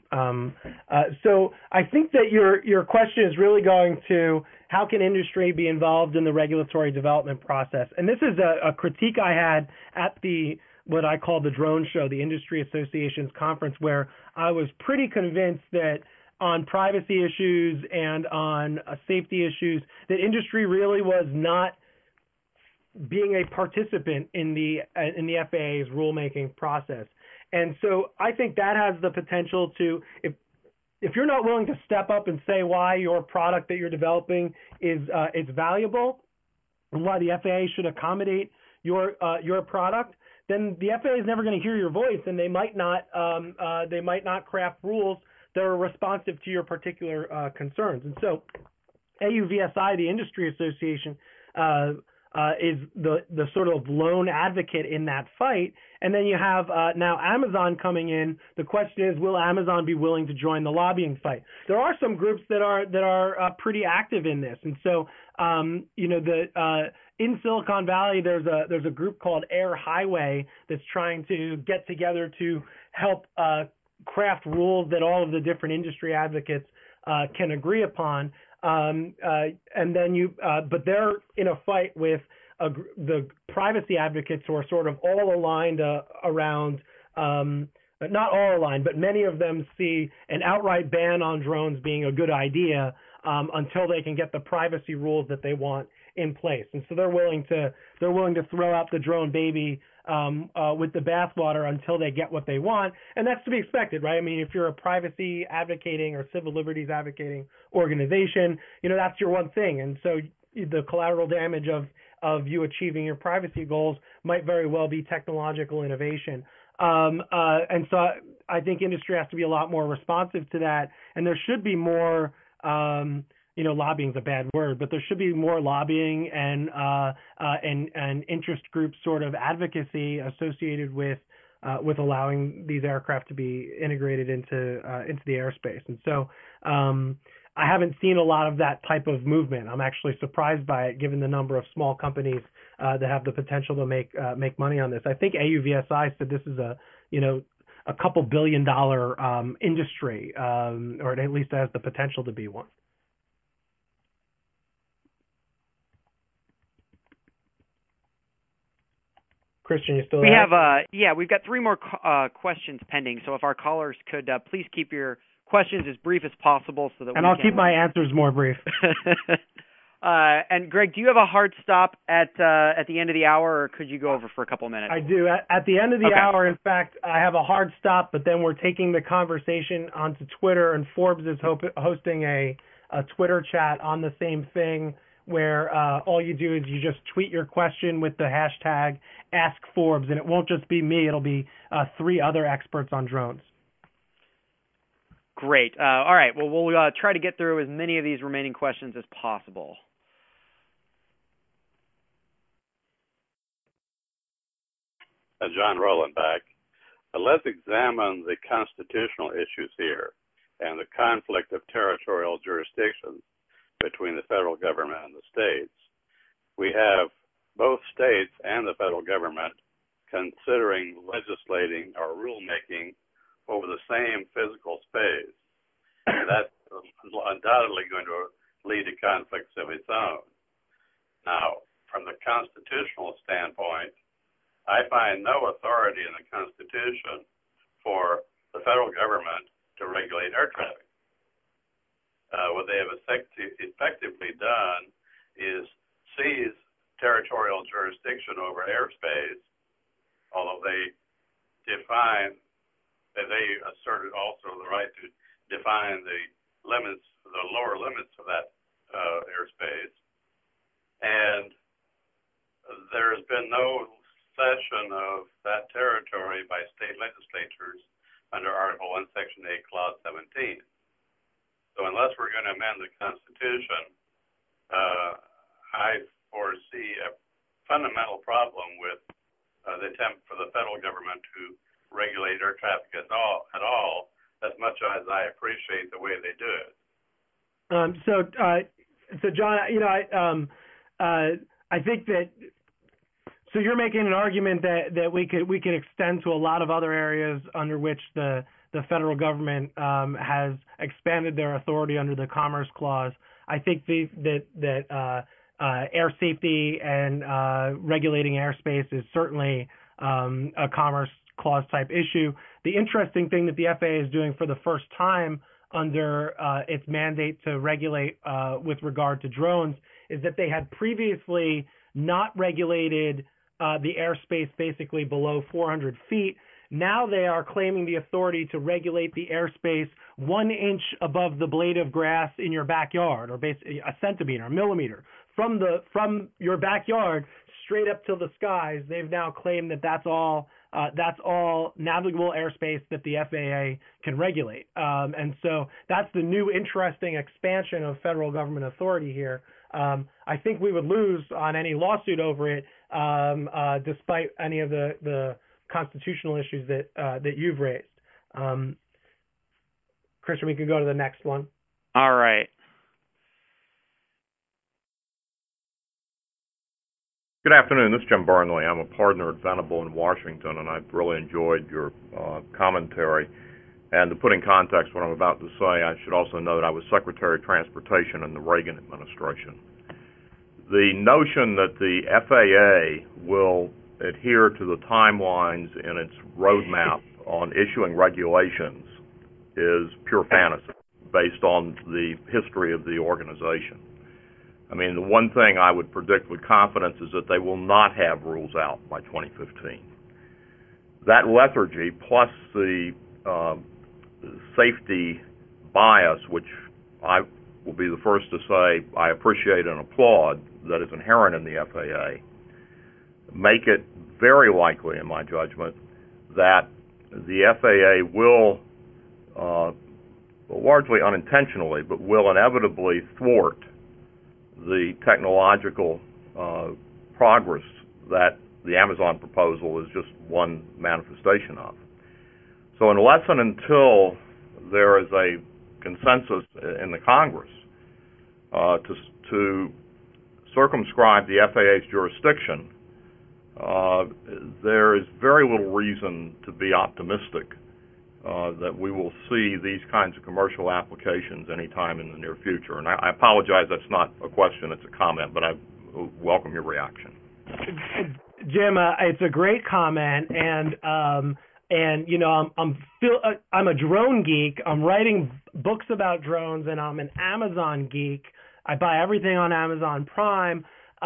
So I think that your question is really going to how can industry be involved in the regulatory development process? And this is a critique I had at what I call the drone show, the Industry Association's conference, where I was pretty convinced that on privacy issues and on safety issues, that industry really was not being a participant in the FAA's rulemaking process. And so I think that has the potential to, if you're not willing to step up and say why your product that you're developing is valuable and why the FAA should accommodate your product, then the FAA is never going to hear your voice, and they might not craft rules that are responsive to your particular concerns. And so AUVSI, the industry association, is the sort of lone advocate in that fight. And then you have now Amazon coming in. The question is, will Amazon be willing to join the lobbying fight? There are some groups that are pretty active in this. And so, in Silicon Valley, there's a group called Air Highway that's trying to get together to help craft rules that all of the different industry advocates can agree upon. And then but they're in a fight with the privacy advocates who are sort of all aligned around, not all aligned, but many of them see an outright ban on drones being a good idea until they can get the privacy rules that they want in place. And so they're willing to throw out the drone baby with the bathwater until they get what they want, and that's to be expected, right? I mean, if you're a privacy advocating or civil liberties advocating organization, that's your one thing, and so the collateral damage of you achieving your privacy goals might very well be technological innovation. And so I think industry has to be a lot more responsive to that, and there should be more. Lobbying is a bad word, but there should be more lobbying and interest group sort of advocacy associated with allowing these aircraft to be integrated into the airspace. And so I haven't seen a lot of that type of movement. I'm actually surprised by it, given the number of small companies that have the potential to make money on this. I think AUVSI said this is a couple $2 billion industry, or at least has the potential to be one. Christian, you still there? We have, we've got 3 more questions pending. So if our callers could please keep your questions as brief as possible, so that. And I'll keep my answers more brief. And Greg, do you have a hard stop at the end of the hour, or could you go over for a couple of minutes? I do. At the end of the hour, in fact, I have a hard stop, but then we're taking the conversation onto Twitter, and Forbes is hosting a Twitter chat on the same thing, where all you do is you just tweet your question with the hashtag #AskForbes, and it won't just be me. It'll be 3 other experts on drones. Great. All right. Well, we'll try to get through as many of these remaining questions as possible. John Rowland back. Let's examine the constitutional issues here and the conflict of territorial jurisdictions between the federal government and the states. We have both states and the federal government considering legislating or rulemaking over the same physical space. And that's undoubtedly going to lead to conflicts of its own. Now, from the constitutional standpoint, I find no authority in the Constitution for the federal government to regulate air traffic. What they have effectively done is seize territorial jurisdiction over airspace, although they asserted also the right to define the limits, the lower limits of that airspace. And there has been no cession of that territory by state legislatures under Article 1, Section 8, Clause 17. So unless we're going to amend the Constitution, I foresee a fundamental problem with the attempt for the federal government to regulate air traffic at all, as much as I appreciate the way they do it. So John, I think that. So you're making an argument that we could extend to a lot of other areas under which the federal government has expanded their authority under the Commerce Clause. I think that air safety and regulating airspace is certainly a Commerce Clause type issue. The interesting thing that the FAA is doing for the first time under its mandate to regulate with regard to drones is that they had previously not regulated the airspace basically below 400 feet. Now they are claiming the authority to regulate the airspace 1 inch above the blade of grass in your backyard, or basically a centimeter, a millimeter, from your backyard straight up to the skies. They've now claimed that that's all navigable airspace that the FAA can regulate. And so that's the new interesting expansion of federal government authority here. I think we would lose on any lawsuit over it, despite any of the constitutional issues that you've raised. Christian, we can go to the next one. All right. Good afternoon. This is Jim Burnley. I'm a partner at Venable in Washington, and I've really enjoyed your commentary. And to put in context what I'm about to say, I should also note I was Secretary of Transportation in the Reagan administration. The notion that the FAA will adhere to the timelines in its roadmap on issuing regulations is pure fantasy based on the history of the organization. I mean, the one thing I would predict with confidence is that they will not have rules out by 2015. That lethargy plus the safety bias, which I will be the first to say I appreciate and applaud, that is inherent in the FAA, make it very likely, in my judgment, that the FAA will, largely unintentionally, but will inevitably thwart the technological progress that the Amazon proposal is just one manifestation of. So unless and until there is a consensus in the Congress to circumscribe the FAA's jurisdiction, there is very little reason to be optimistic that we will see these kinds of commercial applications anytime in the near future. And I apologize, that's not a question, it's a comment, but I welcome your reaction. Jim, it's a great comment, and you know, I'm a drone geek. I'm writing books about drones, and I'm an Amazon geek. I buy everything on Amazon Prime,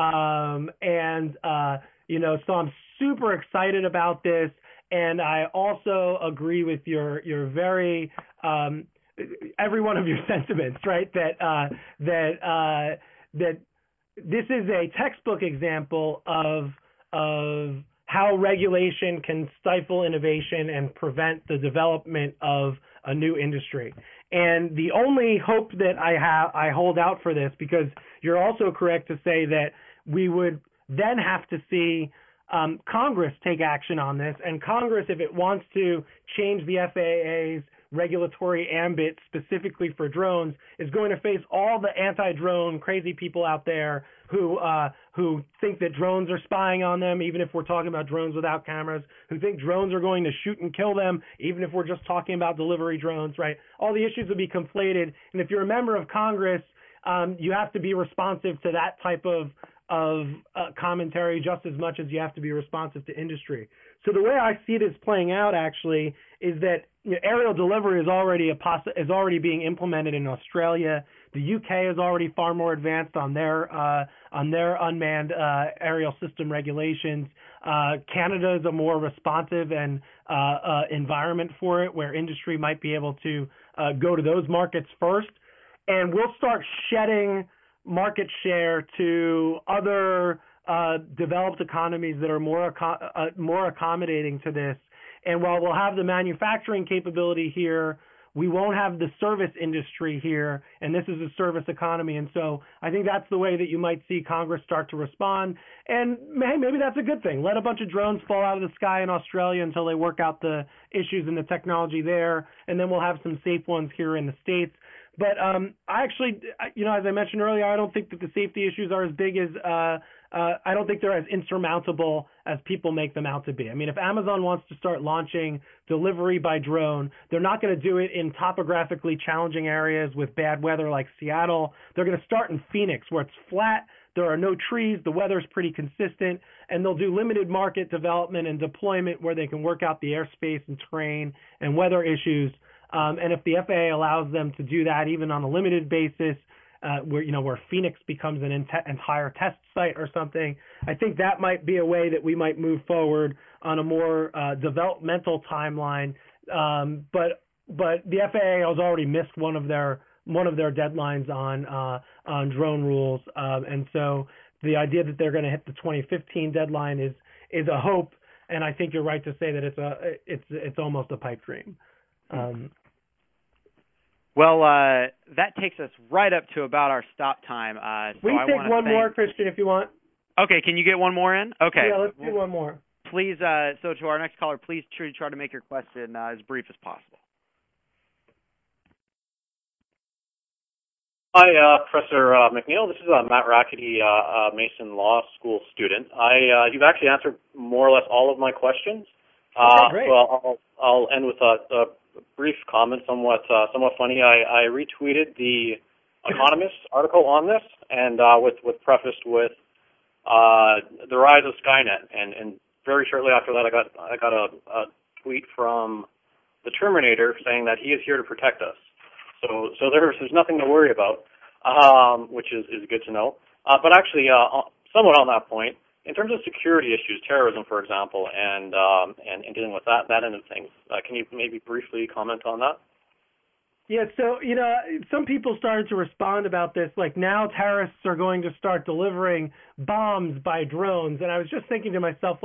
you know, so I'm super excited about this. And I also agree with your very every one of your sentiments, right? That this is a textbook example of how regulation can stifle innovation and prevent the development of a new industry. And the only hope that I hold out for this, because you're also correct to say that we would then have to see Congress take action on this, and Congress, if it wants to change the FAA's regulatory ambit specifically for drones, is going to face all the anti-drone crazy people out there who think that drones are spying on them, even if we're talking about drones without cameras, who think drones are going to shoot and kill them, even if we're just talking about delivery drones, right? All the issues will be conflated, and if you're a member of Congress, you have to be responsive to that type of commentary just as much as you have to be responsive to industry. So the way I see this playing out actually is that, you know, aerial delivery is already being implemented in Australia. The UK is already far more advanced on their unmanned aerial system regulations. Canada is a more responsive and environment for it, where industry might be able to go to those markets first, and we'll start shedding market share to other developed economies that are more accommodating to this. And while we'll have the manufacturing capability here, we won't have the service industry here, and this is a service economy. And so I think that's the way that you might see Congress start to respond. And maybe that's a good thing. Let a bunch of drones fall out of the sky in Australia until they work out the issues and the technology there, and then we'll have some safe ones here in the States. But I actually, as I mentioned earlier, I don't think that the safety issues are as big as I don't think they're as insurmountable as people make them out to be. I mean, if Amazon wants to start launching delivery by drone, they're not going to do it in topographically challenging areas with bad weather like Seattle. They're going to start in Phoenix, where it's flat, there are no trees, the weather's pretty consistent, and they'll do limited market development and deployment where they can work out the airspace and terrain and weather issues. And if the FAA allows them to do that, even on a limited basis, where Phoenix becomes an entire test site or something, I think that might be a way that we might move forward on a more developmental timeline. But the FAA has already missed one of their deadlines on drone rules, and so the idea that they're going to hit the 2015 deadline is a hope. And I think you're right to say that it's almost a pipe dream. Well, that takes us right up to about our stop time. We can take one more, Christian, if you want. Okay, can you get one more in? Okay. Yeah, let's do one more. Please, so to our next caller, please try to make your question as brief as possible. Hi, Professor McNeil. This is Matt Rackety, Mason Law School student. You've actually answered more or less all of my questions. Okay, great. So I'll end with a brief comment, somewhat funny. I retweeted the Economist article on this, and with prefaced with the rise of Skynet, and very shortly after that, I got a tweet from the Terminator saying that he is here to protect us. So there's nothing to worry about, which is good to know. But actually, somewhat on that point, in terms of security issues, terrorism, for example, and dealing with that end of things, can you maybe briefly comment on that? Yeah, so, some people started to respond about this, like now terrorists are going to start delivering bombs by drones. And I was just thinking to myself,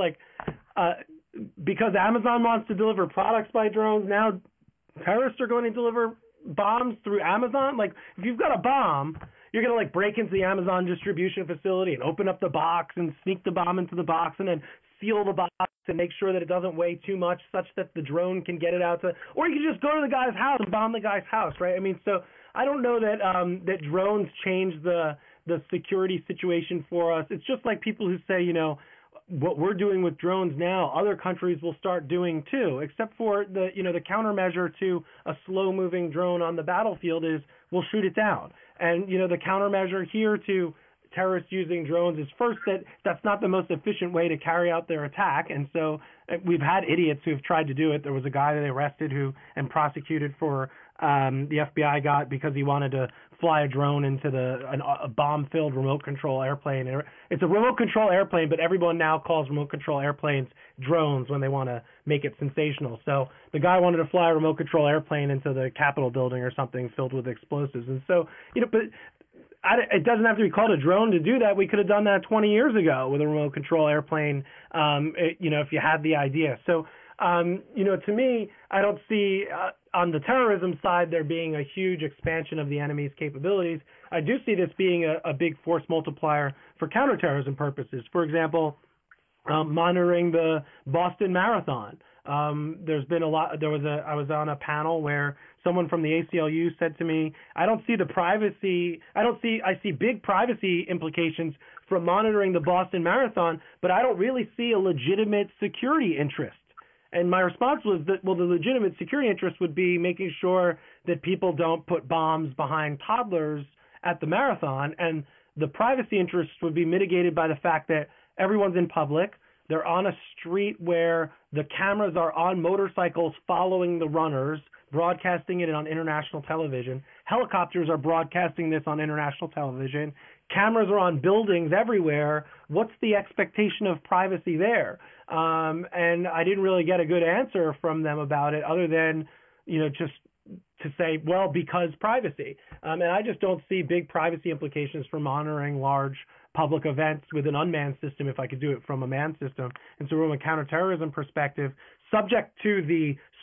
because Amazon wants to deliver products by drones, now terrorists are going to deliver bombs through Amazon. Like, if you've got a bomb, you're going to break into the Amazon distribution facility and open up the box and sneak the bomb into the box and then seal the box and make sure that it doesn't weigh too much such that the drone can get it out to, or you can just go to the guy's house and bomb the guy's house, right? I mean, so I don't know that that drones change the security situation for us. It's just like people who say, what we're doing with drones now, other countries will start doing too, except for the countermeasure to a slow-moving drone on the battlefield is we'll shoot it down. And, the countermeasure here to terrorists using drones is first that's not the most efficient way to carry out their attack. And so we've had idiots who have tried to do it. There was a guy that they arrested and prosecuted for the FBI got because he wanted to fly a drone into a bomb-filled remote control airplane. It's a remote control airplane, but everyone now calls remote control airplanes drones when they want to make it sensational. So the guy wanted to fly a remote control airplane into the Capitol building or something filled with explosives. And so, but it doesn't have to be called a drone to do that. We could have done that 20 years ago with a remote control airplane, if you had the idea. So, to me, I don't see on the terrorism side there being a huge expansion of the enemy's capabilities. I do see this being a big force multiplier for counterterrorism purposes. For example, monitoring the Boston Marathon. There's been a lot. I was on a panel where someone from the ACLU said to me, I see big privacy implications from monitoring the Boston Marathon, but I don't really see a legitimate security interest. And my response was that, well, the legitimate security interest would be making sure that people don't put bombs behind toddlers at the marathon. And the privacy interest would be mitigated by the fact that everyone's in public. They're on a street where the cameras are on motorcycles following the runners, broadcasting it on international television. Helicopters are broadcasting this on international television. Cameras are on buildings everywhere. What's the expectation of privacy there? And I didn't really get a good answer from them about it other than, just to say, well, because privacy. And I just don't see big privacy implications for monitoring large public events with an unmanned system if I could do it from a manned system. And so from a counterterrorism perspective, subject to the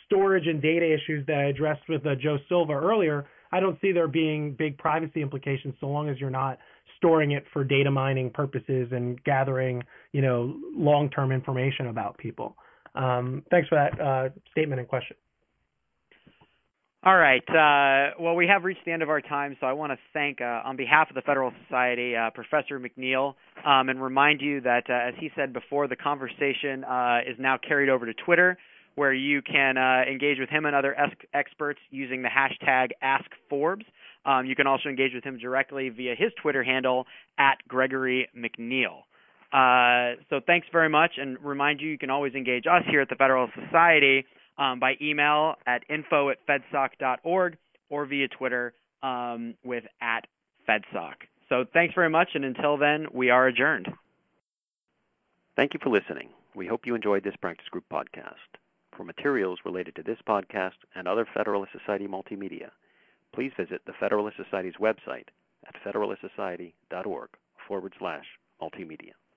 storage and data issues that I addressed with Joe Silva earlier, I don't see there being big privacy implications so long as you're not storing it for data mining purposes and gathering, long-term information about people. Thanks for that statement and question. All right. Well, we have reached the end of our time, so I want to thank, on behalf of the Federalist Society, Professor McNeil, and remind you that, as he said before, the conversation is now carried over to Twitter, where you can engage with him and other experts using the hashtag AskForbes. You can also engage with him directly via his Twitter handle, @GregoryMcNeil. So thanks very much, and remind you can always engage us here at the Federalist Society by email at info@fedsoc.org or via Twitter with @FedSoc. So thanks very much, and until then, we are adjourned. Thank you for listening. We hope you enjoyed this Practice Group podcast. For materials related to this podcast and other Federalist Society multimedia, please visit the Federalist Society's website at federalistsociety.org/multimedia.